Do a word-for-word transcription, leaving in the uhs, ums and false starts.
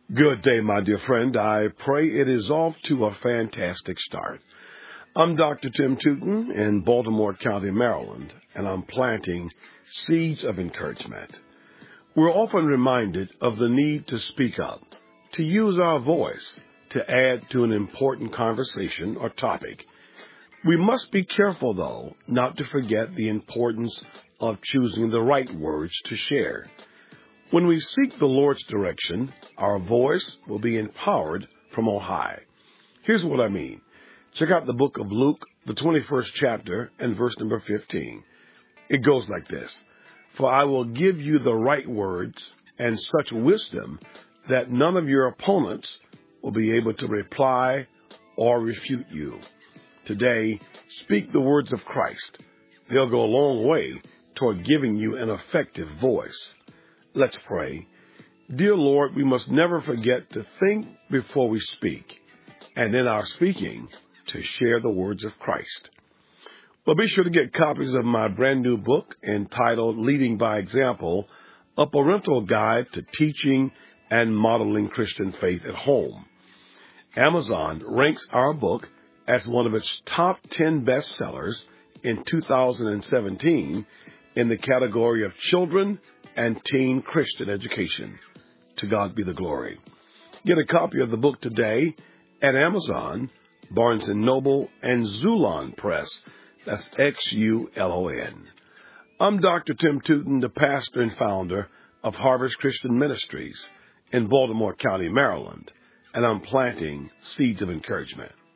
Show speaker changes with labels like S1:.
S1: Good day, my dear friend. I pray it is off to a fantastic start. I'm Doctor Tim Tootin in Baltimore County, Maryland, and I'm planting seeds of encouragement. We're often reminded of the need to speak up, to use our voice to add to an important conversation or topic. We must be careful, though, not to forget the importance of choosing the right words to share. When we seek the Lord's direction, our voice will be empowered from on high. Here's what I mean. Check out the book of Luke, the twenty-first chapter, and verse number fifteen. It goes like this: "For I will give you the right words and such wisdom that none of your opponents will be able to reply or refute you." Today, speak the words of Christ. They'll go a long way toward giving you an effective voice. Let's pray. Dear Lord, we must never forget to think before we speak, and in our speaking, to share the words of Christ. Well, be sure to get copies of my brand new book entitled Leading by Example, a parental guide to teaching and modeling Christian faith at home. Amazon ranks our book as one of its top ten bestsellers in two thousand seventeen in the category of children and teen Christian education. To God be the glory. Get a copy of the book today at Amazon, Barnes and Noble, and Xulon Press. That's X U L O N. I'm Doctor Tim Tootin, the pastor and founder of Harvest Christian Ministries in Baltimore County, Maryland, and I'm planting seeds of encouragement.